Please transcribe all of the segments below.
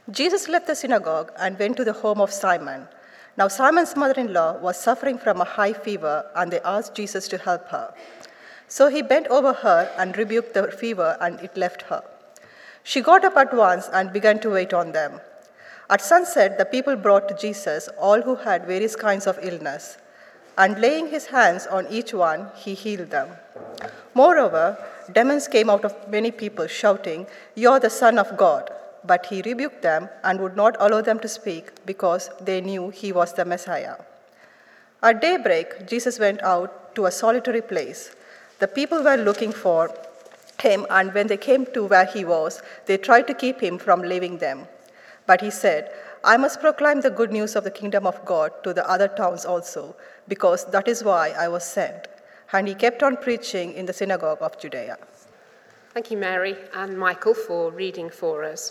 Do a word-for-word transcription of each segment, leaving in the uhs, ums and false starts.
Jesus left the synagogue and went to the home of Simon. Now Simon's mother-in-law was suffering from a high fever, and they asked Jesus to help her. So he bent over her and rebuked the fever, and it left her. She got up at once and began to wait on them. At sunset, the people brought to Jesus all who had various kinds of illness, and laying his hands on each one, he healed them. Moreover, demons came out of many people, shouting, "You are the Son of God." But he rebuked them and would not allow them to speak, because they knew he was the Messiah. At daybreak, Jesus went out to a solitary place. The people were looking for him, and when they came to where he was, they tried to keep him from leaving them. But he said, "I must proclaim the good news of the kingdom of God to the other towns also, because that is why I was sent." And he kept on preaching in the synagogue of Judea. Thank you, Mary and Michael, for reading for us.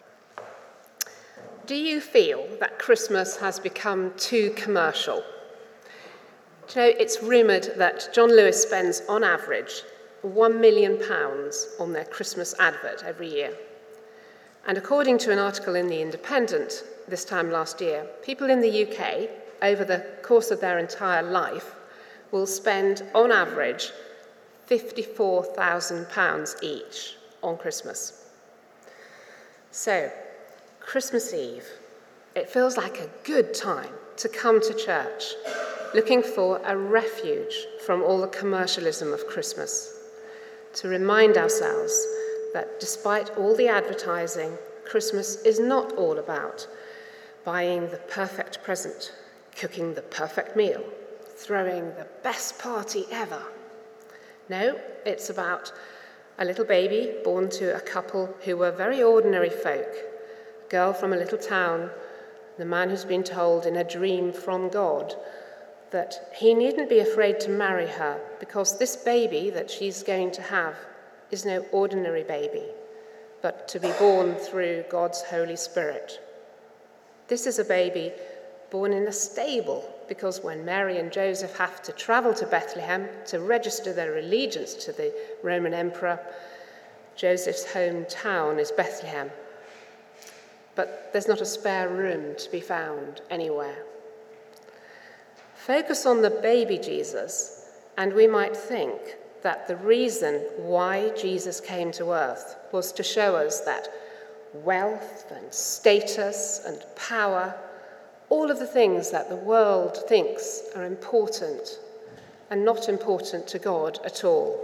Do you feel that Christmas has become too commercial? Do you know, it's rumoured that John Lewis spends, on average, one million pounds on their Christmas advert every year. And according to an article in The Independent this time last year, people in the U K, over the course of their entire life, will spend, on average, fifty-four thousand pounds each on Christmas. So, Christmas Eve, it feels like a good time to come to church, looking for a refuge from all the commercialism of Christmas, to remind ourselves that despite all the advertising, Christmas is not all about buying the perfect present, cooking the perfect meal, throwing the best party ever. No, it's about a little baby born to a couple who were very ordinary folk, a girl from a little town, the man who's been told in a dream from God that he needn't be afraid to marry her because this baby that she's going to have is no ordinary baby, but to be born through God's Holy Spirit. This is a baby born in a stable, because when Mary and Joseph have to travel to Bethlehem to register their allegiance to the Roman emperor, Joseph's hometown is Bethlehem. But there's not a spare room to be found anywhere. Focus on the baby Jesus, and we might think that the reason why Jesus came to earth was to show us that wealth and status and power, all of the things that the world thinks are important, are not important to God at all.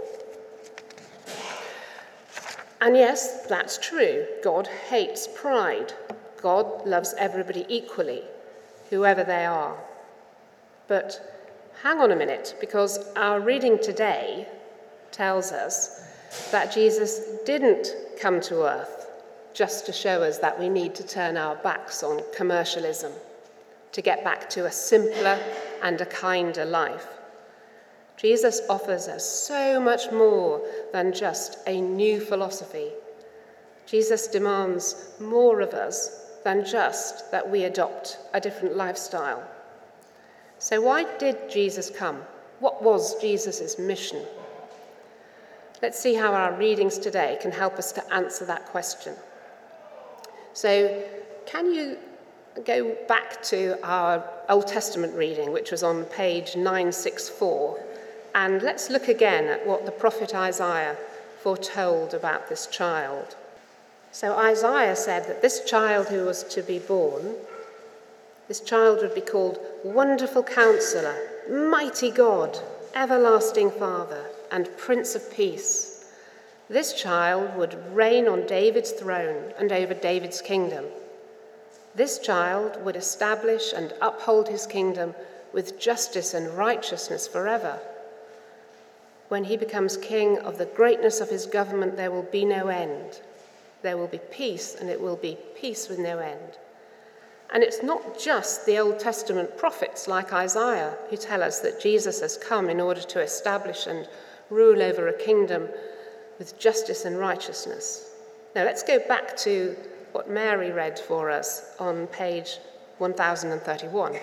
And yes, that's true. God hates pride. God loves everybody equally, whoever they are. But hang on a minute, because our reading today tells us that Jesus didn't come to earth just to show us that we need to turn our backs on commercialism, to get back to a simpler and a kinder life. Jesus offers us so much more than just a new philosophy. Jesus demands more of us than just that we adopt a different lifestyle. So why did Jesus come? What was Jesus' mission? Let's see how our readings today can help us to answer that question. So can you go back to our Old Testament reading, which was on page nine sixty-four, and let's look again at what the prophet Isaiah foretold about this child. So Isaiah said that this child who was to be born, this child would be called Wonderful Counselor, Mighty God, Everlasting Father, and Prince of Peace. This child would reign on David's throne and over David's kingdom. This child would establish and uphold his kingdom with justice and righteousness forever. When he becomes king, of the greatness of his government there will be no end. There will be peace, and it will be peace with no end. And it's not just the Old Testament prophets like Isaiah who tell us that Jesus has come in order to establish and rule over a kingdom with justice and righteousness. Now let's go back to what Mary read for us on page one thousand thirty-one.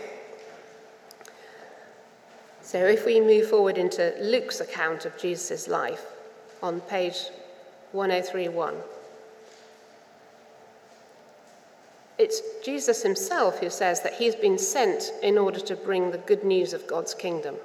So if we move forward into Luke's account of Jesus' life on page one oh three one. It's Jesus himself who says that he's been sent in order to bring the good news of God's kingdom.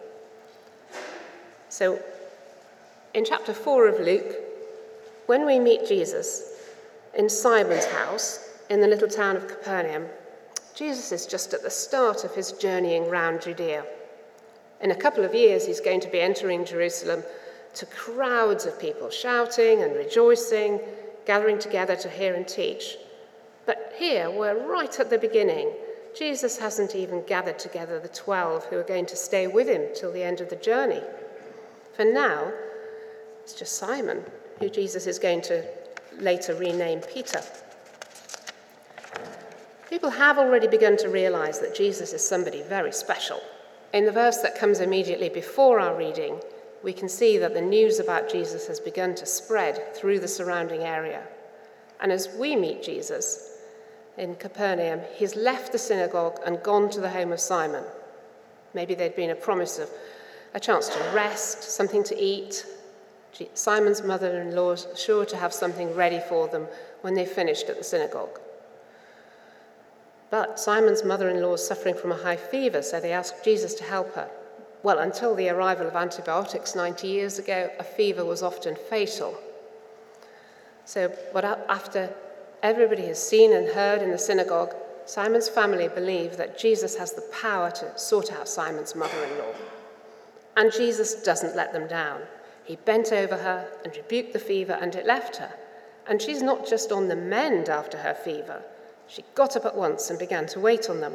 So, in chapter four of Luke, when we meet Jesus in Simon's house in the little town of Capernaum, Jesus is just at the start of his journeying round Judea. In a couple of years, he's going to be entering Jerusalem to crowds of people shouting and rejoicing, gathering together to hear and teach. But here, we're right at the beginning. Jesus hasn't even gathered together the twelve who are going to stay with him till the end of the journey. For now, it's just Simon, who Jesus is going to later rename Peter. People have already begun to realize that Jesus is somebody very special. In the verse that comes immediately before our reading, we can see that the news about Jesus has begun to spread through the surrounding area. And as we meet Jesus in Capernaum, he's left the synagogue and gone to the home of Simon. Maybe there'd been a promise of a chance to rest, something to eat. Simon's mother-in-law is sure to have something ready for them when they finished at the synagogue. But Simon's mother-in-law is suffering from a high fever, so they asked Jesus to help her. Well, until the arrival of antibiotics ninety years ago, a fever was often fatal. So, but after everybody has seen and heard in the synagogue, Simon's family believe that Jesus has the power to sort out Simon's mother-in-law. And Jesus doesn't let them down. He bent over her and rebuked the fever, and it left her. And she's not just on the mend after her fever. She got up at once and began to wait on them.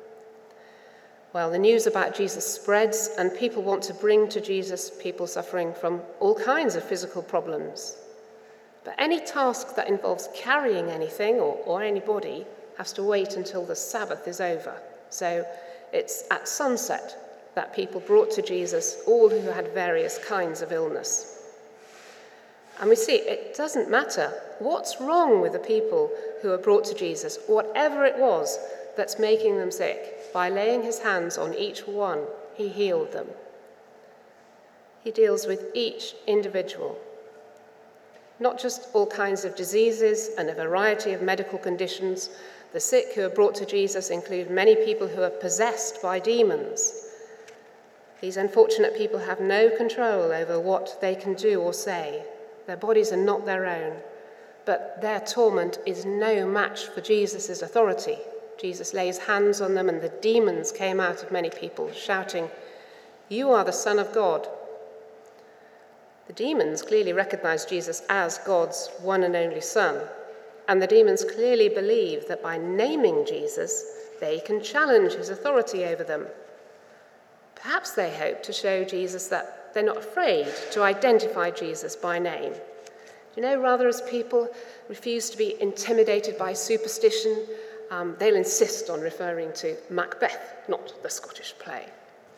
Well, the news about Jesus spreads, and people want to bring to Jesus people suffering from all kinds of physical problems. But any task that involves carrying anything or, or anybody has to wait until the Sabbath is over. So it's at sunset that people brought to Jesus all who had various kinds of illness. And we see it doesn't matter what's wrong with the people who are brought to Jesus, whatever it was that's making them sick, by laying his hands on each one, he healed them. He deals with each individual. Not just all kinds of diseases and a variety of medical conditions. The sick who are brought to Jesus include many people who are possessed by demons. These unfortunate people have no control over what they can do or say. Their bodies are not their own, but their torment is no match for Jesus' authority. Jesus lays hands on them, and the demons came out of many people, shouting, "You are the Son of God." The demons clearly recognize Jesus as God's one and only Son, and the demons clearly believe that by naming Jesus, they can challenge his authority over them. Perhaps they hope to show Jesus that they're not afraid to identify Jesus by name. You know, rather as people refuse to be intimidated by superstition, um, they'll insist on referring to Macbeth, not the Scottish play.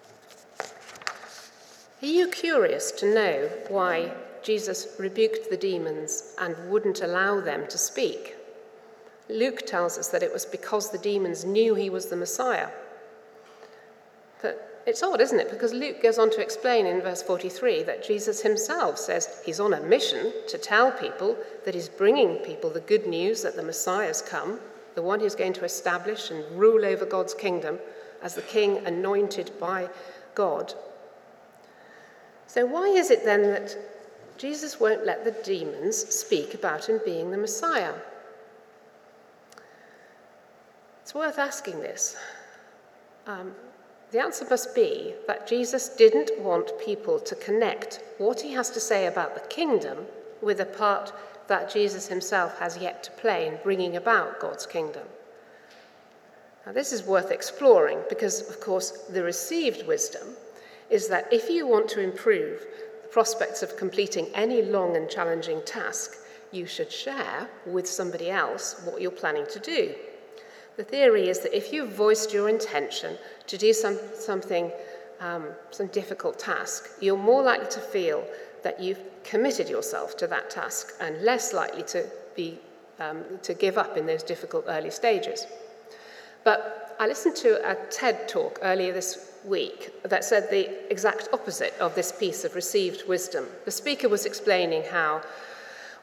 Are you curious to know why Jesus rebuked the demons and wouldn't allow them to speak? Luke tells us that it was because the demons knew he was the Messiah. But it's odd, isn't it? Because Luke goes on to explain in verse forty-three that Jesus himself says he's on a mission to tell people that he's bringing people the good news that the Messiah's come, the one who's going to establish and rule over God's kingdom as the king anointed by God. So why is it then that Jesus won't let the demons speak about him being the Messiah? It's worth asking this. Um, the answer must be that Jesus didn't want people to connect what he has to say about the kingdom with the part that Jesus himself has yet to play in bringing about God's kingdom. Now, this is worth exploring because, of course, the received wisdom is that if you want to improve the prospects of completing any long and challenging task, you should share with somebody else what you're planning to do. The theory is that if you've voiced your intention to do some, something, um, some difficult task, you're more likely to feel that you've committed yourself to that task and less likely to be um, to give up in those difficult early stages. But I listened to a TED talk earlier this week that said the exact opposite of this piece of received wisdom. The speaker was explaining how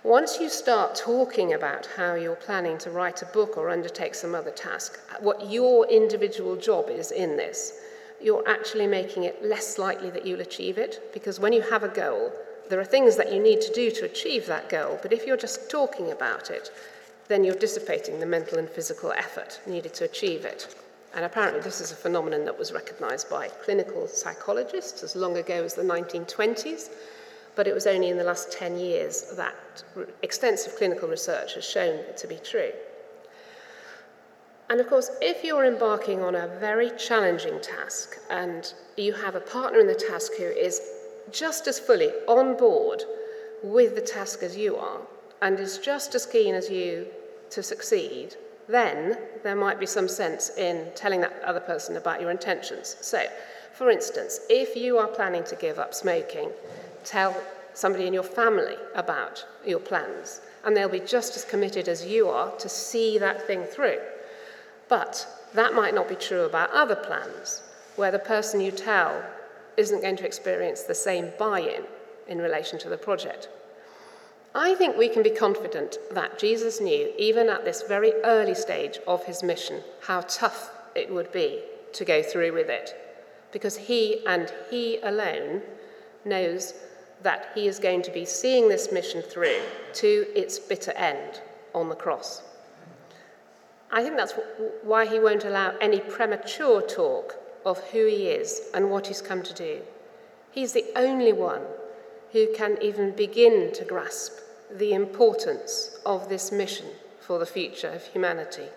Once you start talking about how you're planning to write a book or undertake some other task, what your individual job is in this, you're actually making it less likely that you'll achieve it, because when you have a goal, there are things that you need to do to achieve that goal, but if you're just talking about it, then you're dissipating the mental and physical effort needed to achieve it. And apparently this is a phenomenon that was recognised by clinical psychologists as long ago as the nineteen twenties, but it was only in the last ten years that extensive clinical research has shown it to be true. And of course, if you're embarking on a very challenging task and you have a partner in the task who is just as fully on board with the task as you are and is just as keen as you to succeed, then there might be some sense in telling that other person about your intentions. So, for instance, if you are planning to give up smoking, tell somebody in your family about your plans, and they'll be just as committed as you are to see that thing through. But that might not be true about other plans, where the person you tell isn't going to experience the same buy-in in relation to the project. I think we can be confident that Jesus knew, even at this very early stage of his mission, how tough it would be to go through with it, because he and he alone knows that he is going to be seeing this mission through to its bitter end on the cross. I think that's why he won't allow any premature talk of who he is and what he's come to do. He's the only one who can even begin to grasp the importance of this mission for the future of humanity.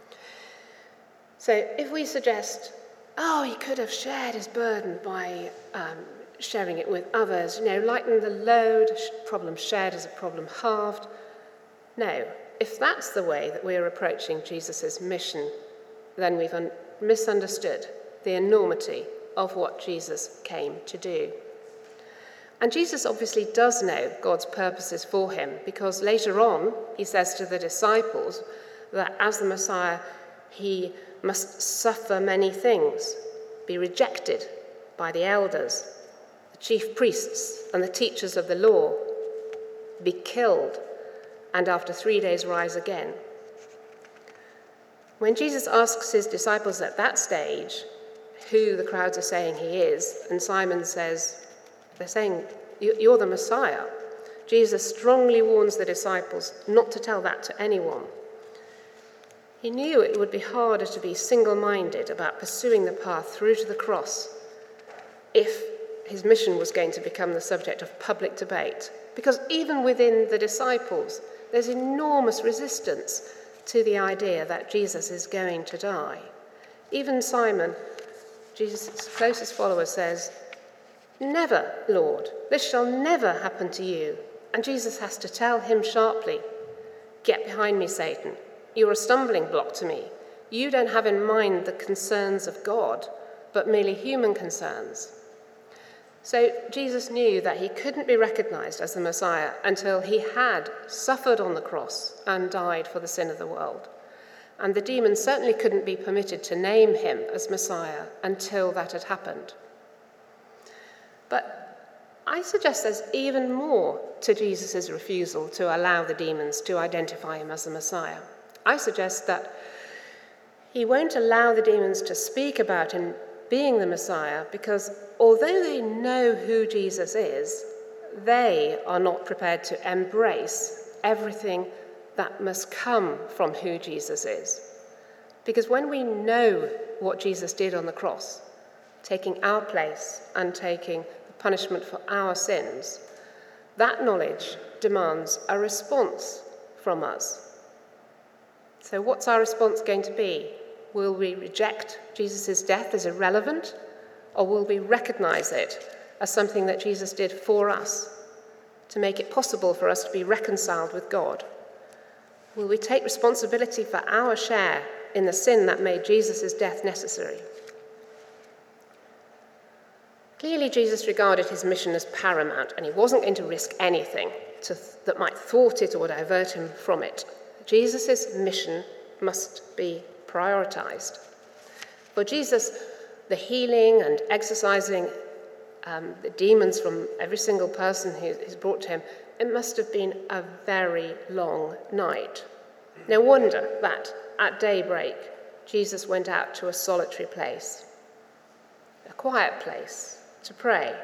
So if we suggest, oh, he could have shared his burden by um, sharing it with others, you know, lighten the load, problem shared is a problem halved. No, if that's the way that we're approaching Jesus' mission, then we've un- misunderstood the enormity of what Jesus came to do. And Jesus obviously does know God's purposes for him, because later on he says to the disciples that as the Messiah, he must suffer many things, be rejected by the elders, the chief priests and the teachers of the law, be killed, and after three days rise again. When Jesus asks his disciples at that stage who the crowds are saying he is, and Simon says, they're saying, you're the Messiah, Jesus strongly warns the disciples not to tell that to anyone. He knew it would be harder to be single-minded about pursuing the path through to the cross if his mission was going to become the subject of public debate, because even within the disciples, there's enormous resistance to the idea that Jesus is going to die. Even Simon, Jesus' closest follower, says, "Never, Lord, this shall never happen to you." And Jesus has to tell him sharply, "Get behind me, Satan. You're a stumbling block to me. You don't have in mind the concerns of God, but merely human concerns." So Jesus knew that he couldn't be recognized as the Messiah until he had suffered on the cross and died for the sin of the world. And the demons certainly couldn't be permitted to name him as Messiah until that had happened. But I suggest there's even more to Jesus' refusal to allow the demons to identify him as the Messiah. I suggest that he won't allow the demons to speak about him being the Messiah because although they know who Jesus is, they are not prepared to embrace everything that must come from who Jesus is. Because when we know what Jesus did on the cross, taking our place and taking the punishment for our sins, that knowledge demands a response from us. So what's our response going to be? Will we reject Jesus' death as irrelevant, or will we recognize it as something that Jesus did for us to make it possible for us to be reconciled with God? Will we take responsibility for our share in the sin that made Jesus' death necessary? Clearly, Jesus regarded his mission as paramount, and he wasn't going to risk anything to th- that might thwart it or divert him from it. Jesus' mission must be prioritized. For Jesus, the healing and exorcising um, the demons from every single person who is brought to him it must have been a very long night. No wonder that at daybreak, Jesus went out to a solitary place, a quiet place to pray.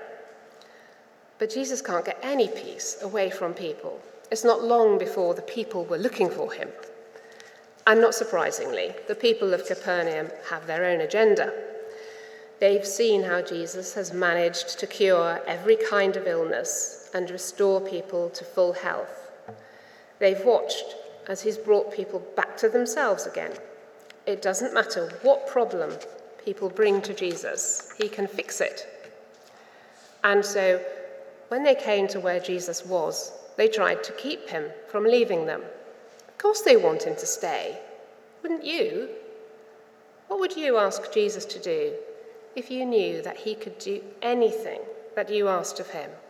But Jesus can't get any peace away from people. It's not long before the people were looking for him. And not surprisingly, the people of Capernaum have their own agenda. They've seen how Jesus has managed to cure every kind of illness and restore people to full health. They've watched as he's brought people back to themselves again. It doesn't matter what problem people bring to Jesus, he can fix it. And so when they came to where Jesus was, they tried to keep him from leaving them. Of course they want him to stay. Wouldn't you? What would you ask Jesus to do if you knew that he could do anything that you asked of him?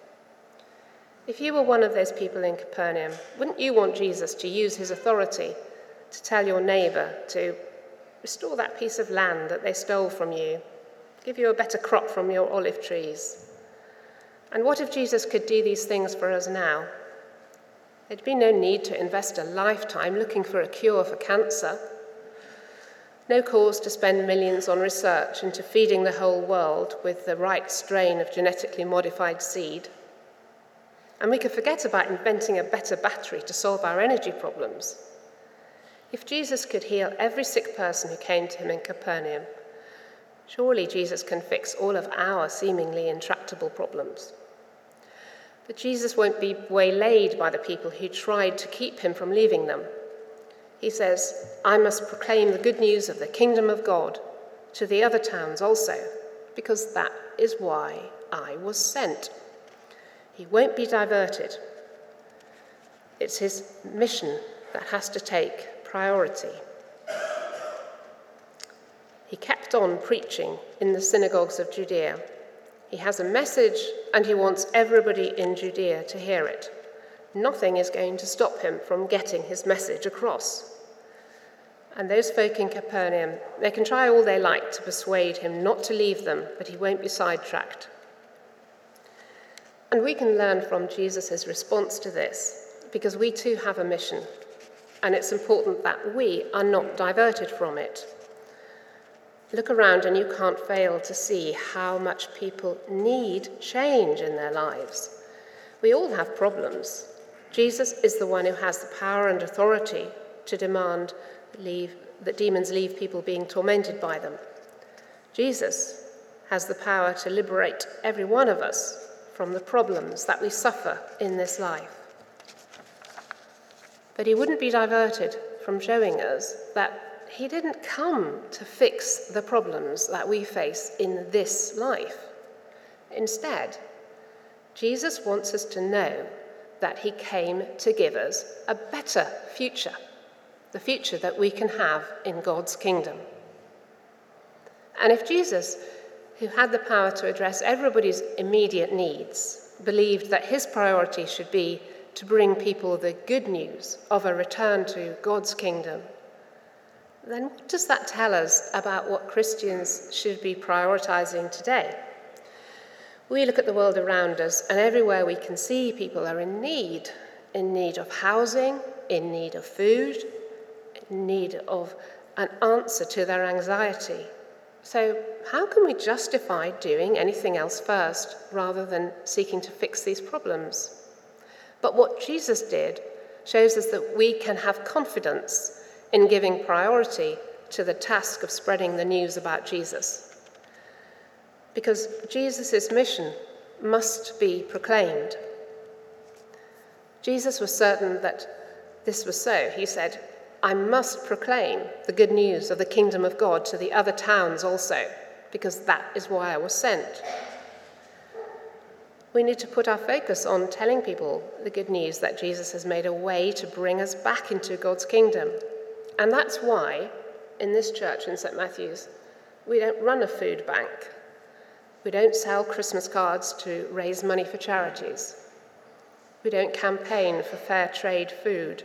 If you were one of those people in Capernaum, wouldn't you want Jesus to use his authority to tell your neighbour to restore that piece of land that they stole from you, give you a better crop from your olive trees? And what if Jesus could do these things for us now? There'd be no need to invest a lifetime looking for a cure for cancer. No cause to spend millions on research into feeding the whole world with the right strain of genetically modified seed. And we could forget about inventing a better battery to solve our energy problems. If Jesus could heal every sick person who came to him in Capernaum, surely Jesus can fix all of our seemingly intractable problems. But Jesus won't be waylaid by the people who tried to keep him from leaving them. He says, I must proclaim the good news of the kingdom of God to the other towns also, because that is why I was sent. He won't be diverted. It's his mission that has to take priority. He kept on preaching in the synagogues of Judea. He has a message and he wants everybody in Judea to hear it. Nothing is going to stop him from getting his message across. And those folk in Capernaum, they can try all they like to persuade him not to leave them, but he won't be sidetracked. And we can learn from Jesus' response to this, because we too have a mission, and it's important that we are not diverted from it. Look around and you can't fail to see how much people need change in their lives. We all have problems. Jesus is the one who has the power and authority to demand leave, that demons leave people being tormented by them. Jesus has the power to liberate every one of us from the problems that we suffer in this life. But he wouldn't be diverted from showing us that he didn't come to fix the problems that we face in this life. Instead, Jesus wants us to know that he came to give us a better future, the future that we can have in God's kingdom. And if Jesus, who had the power to address everybody's immediate needs, believed that his priority should be to bring people the good news of a return to God's kingdom, then what does that tell us about what Christians should be prioritizing today? We look at the world around us, and everywhere we can see people are in need, in need of housing, in need of food, in need of an answer to their anxiety. So how can we justify doing anything else first rather than seeking to fix these problems? But what Jesus did shows us that we can have confidence in giving priority to the task of spreading the news about Jesus. Because Jesus' mission must be proclaimed. Jesus was certain that this was so. He said, I must proclaim the good news of the kingdom of God to the other towns also, because that is why I was sent. We need to put our focus on telling people the good news that Jesus has made a way to bring us back into God's kingdom. And that's why, in this church in Saint Matthew's, we don't run a food bank. We don't sell Christmas cards to raise money for charities. We don't campaign for fair trade food.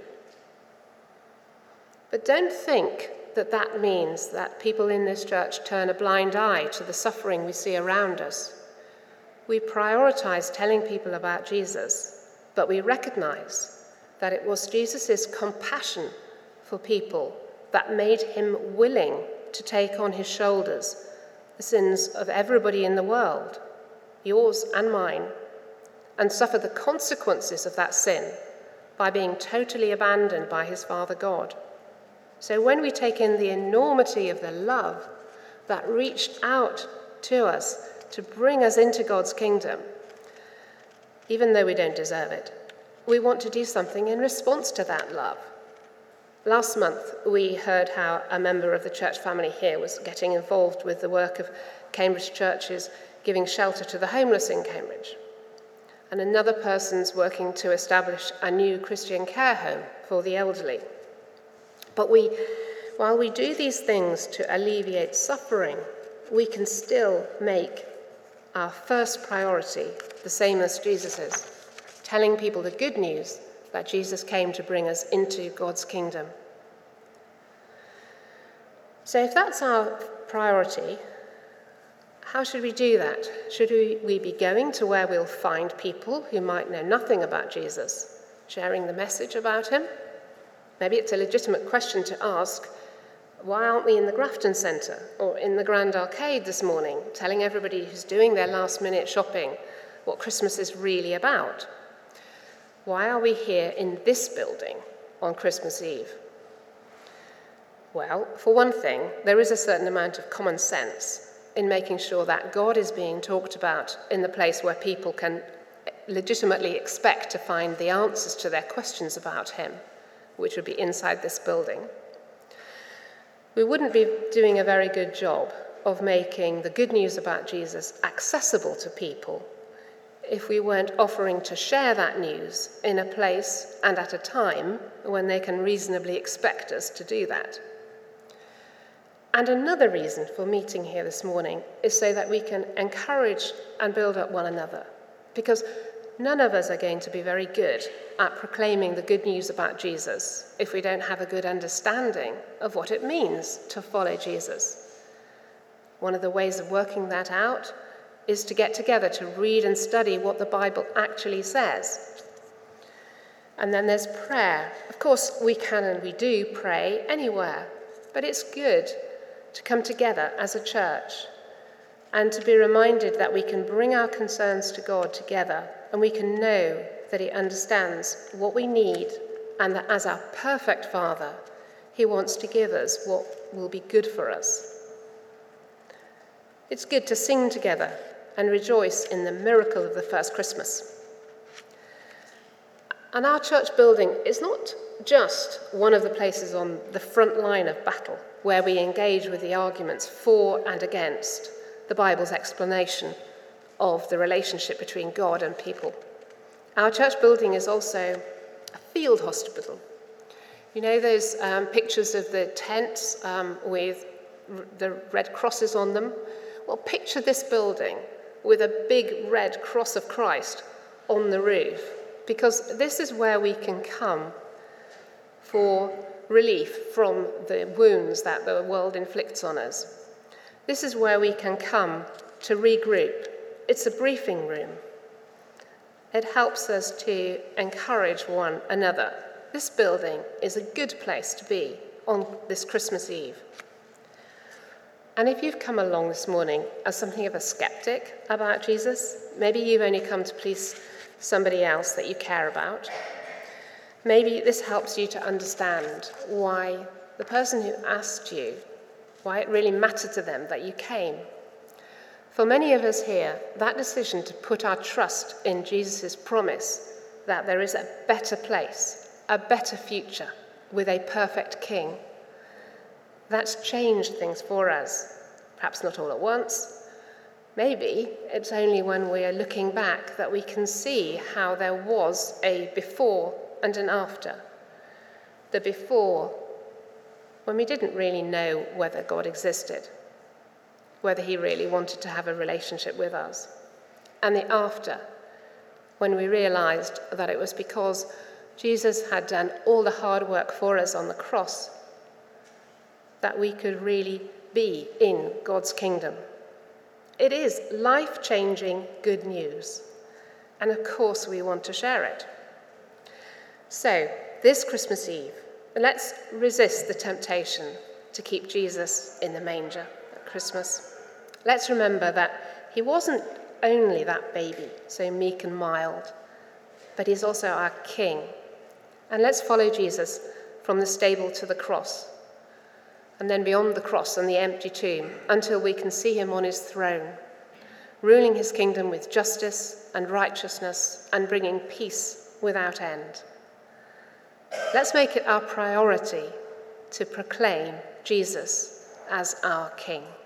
But don't think that that means that people in this church turn a blind eye to the suffering we see around us. We prioritize telling people about Jesus but we recognize that it was Jesus' compassion for people that made him willing to take on his shoulders the sins of everybody in the world, yours and mine, and suffer the consequences of that sin by being totally abandoned by his Father God. So when we take in the enormity of the love that reached out to us to bring us into God's kingdom, even though we don't deserve it, we want to do something in response to that love. Last month, we heard how a member of the church family here was getting involved with the work of Cambridge churches giving shelter to the homeless in Cambridge. And another person's working to establish a new Christian care home for the elderly. But we, while we do these things to alleviate suffering, we can still make our first priority the same as Jesus's, telling people the good news that Jesus came to bring us into God's kingdom. So if that's our priority, how should we do that? Should we, we be going to where we'll find people who might know nothing about Jesus, sharing the message about him? Maybe it's a legitimate question to ask, why aren't we in the Grafton Centre or in the Grand Arcade this morning, telling everybody who's doing their last-minute shopping what Christmas is really about? Why are we here in this building on Christmas Eve? Well, for one thing, there is a certain amount of common sense in making sure that God is being talked about in the place where people can legitimately expect to find the answers to their questions about him, which would be inside this building. We wouldn't be doing a very good job of making the good news about Jesus accessible to people if we weren't offering to share that news in a place and at a time when they can reasonably expect us to do that. And another reason for meeting here this morning is so that we can encourage and build up one another, because none of us are going to be very good at proclaiming the good news about Jesus if we don't have a good understanding of what it means to follow Jesus. One of the ways of working that out is to get together to read and study what the Bible actually says. And then there's prayer. Of course, we can and we do pray anywhere, but it's good to come together as a church and to be reminded that we can bring our concerns to God together, and we can know that he understands what we need, and that as our perfect Father, he wants to give us what will be good for us. It's good to sing together and rejoice in the miracle of the first Christmas. And our church building is not just one of the places on the front line of battle where we engage with the arguments for and against the Bible's explanation of the relationship between God and people. Our church building is also a field hospital. You know those um, pictures of the tents um, with r- the red crosses on them? Well, picture this building with a big red cross of Christ on the roof, because this is where we can come for relief from the wounds that the world inflicts on us. This is where we can come to regroup. It's a briefing room. It helps us to encourage one another. This building is a good place to be on this Christmas Eve. And if you've come along this morning as something of a skeptic about Jesus, maybe you've only come to please somebody else that you care about, maybe this helps you to understand why the person who asked you, why it really mattered to them that you came. For many of us here, that decision to put our trust in Jesus' promise that there is a better place, a better future with a perfect king, that's changed things for us. Perhaps not all at once. Maybe it's only when we are looking back that we can see how there was a before and an after. The before, when we didn't really know whether God existed, whether he really wanted to have a relationship with us. And the after, when we realized that it was because Jesus had done all the hard work for us on the cross that we could really be in God's kingdom. It is life-changing good news. And of course we want to share it. So, this Christmas Eve, let's resist the temptation to keep Jesus in the manger at Christmas. Let's remember that he wasn't only that baby, so meek and mild, but he's also our King. And let's follow Jesus from the stable to the cross, and then beyond the cross and the empty tomb, until we can see him on his throne, ruling his kingdom with justice and righteousness and bringing peace without end. Let's make it our priority to proclaim Jesus as our King.